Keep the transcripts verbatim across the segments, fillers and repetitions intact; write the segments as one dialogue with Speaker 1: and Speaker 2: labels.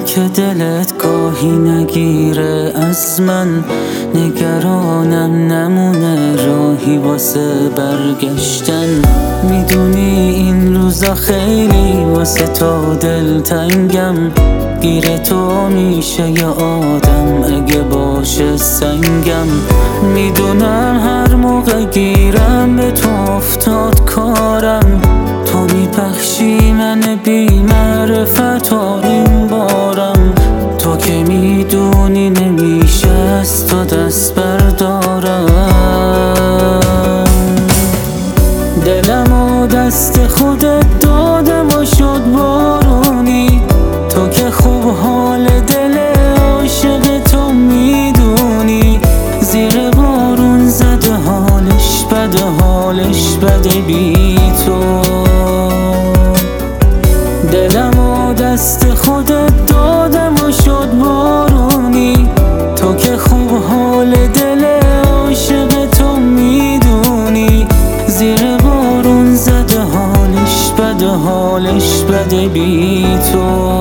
Speaker 1: که دلت گاهی نگیره از من، نگرانم نمونه راهی واسه برگشتن. میدونی این روزا خیلی واسه تو دلتنگم، گیر تو میشه یه آدم اگه باشه سنگم. میدونم هر موقع گیرم به تو افتاد کارم، تو میپخشی من بی معرفت این بارم. تو که میدونی نمیشه از تو دست بردارم. دلم و دست خودت دادم و شد بارونی، تو که خوب حال دل عاشق تو میدونی. زیر بارون زده حالش بده، حالش بده بی تو. دلم و دست خودت دادم و شد بارونی، تو که خوب حال دل عاشق تو میدونی. زیر بارون زده حالش بده، حالش بده بی تو.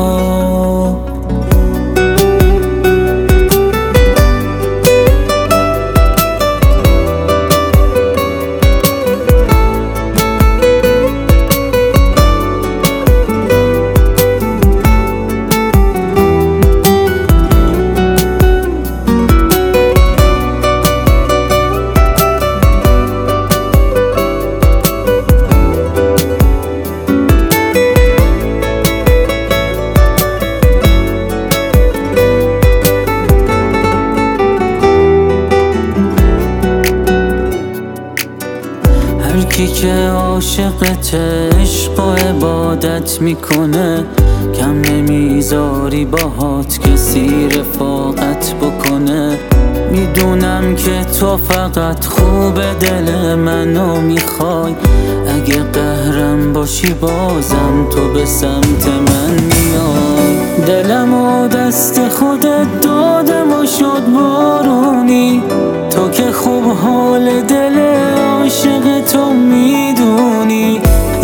Speaker 1: هرکی که عاشقت عشق و عبادت میکنه، کم نمیذاری باهات کسی رفاقت بکنه. میدونم که تو فقط خوب دل منو میخوای، اگه قهرم باشی بازم تو به سمت من میای. دلم و دست خودت دادم و شد بارونی، تو که خوب حال دل عاشق تو میدونی.